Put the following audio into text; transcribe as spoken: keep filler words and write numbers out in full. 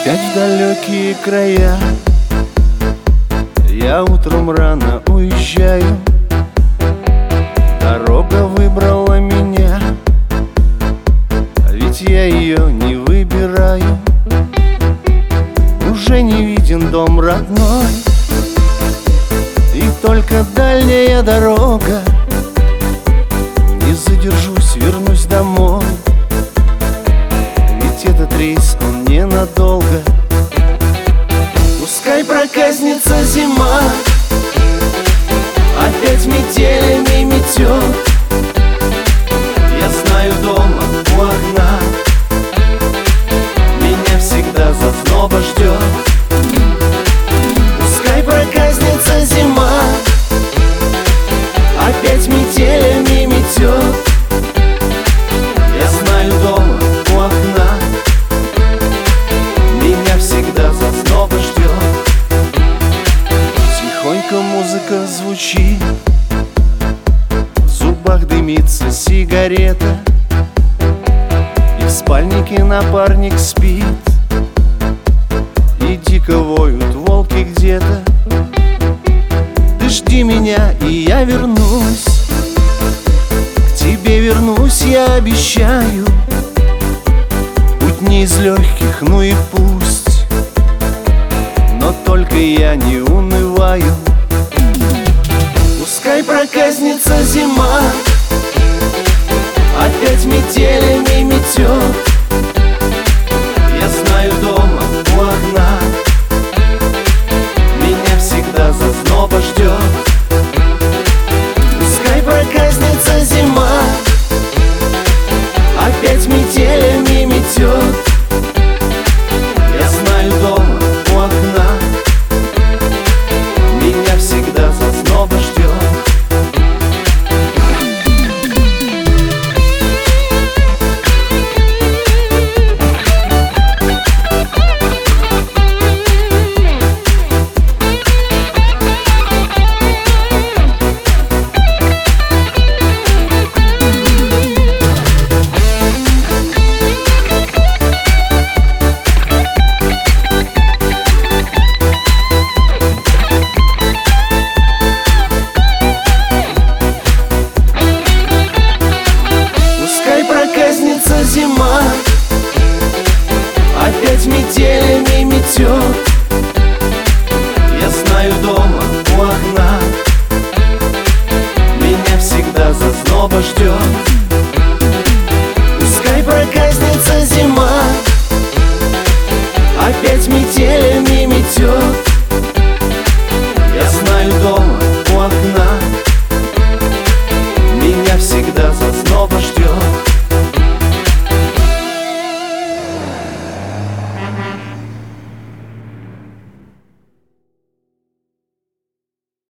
Опять в далекие края я утром рано уезжаю. Дорога выбрала меня, ведь я ее не выбираю. Уже не виден дом родной, и только дальняя дорога. Не задержусь, вернусь домой, ведь этот рейс, он ненадолго. Пускай проказнится зима, опять метелями метет. Я знаю, дома у окна меня всегда зазноба ждет. Пускай проказнится зима, опять метелями метет. Я знаю, дома у окна меня всегда зазноба ждет. Тихонько музыка звучит, в зубах дымится сигарета, и в спальнике напарник спит, и дико воют волки где-то. Ты жди меня, и я вернусь, к тебе вернусь, я обещаю. Путь не из легких, ну и пусть, но только я не унываю. Пускай проказнится зима, опять метелями метет. Я знаю, дома у окна меня всегда зазноба ждет. Пускай проказнится зима, опять метелями метет. Я знаю, дома у окна меня всегда зазноба ждет. Зима, опять метелями метет. Я знаю, дома у окна меня всегда зазноба ждет. Пускай проказнится зима, опять метелями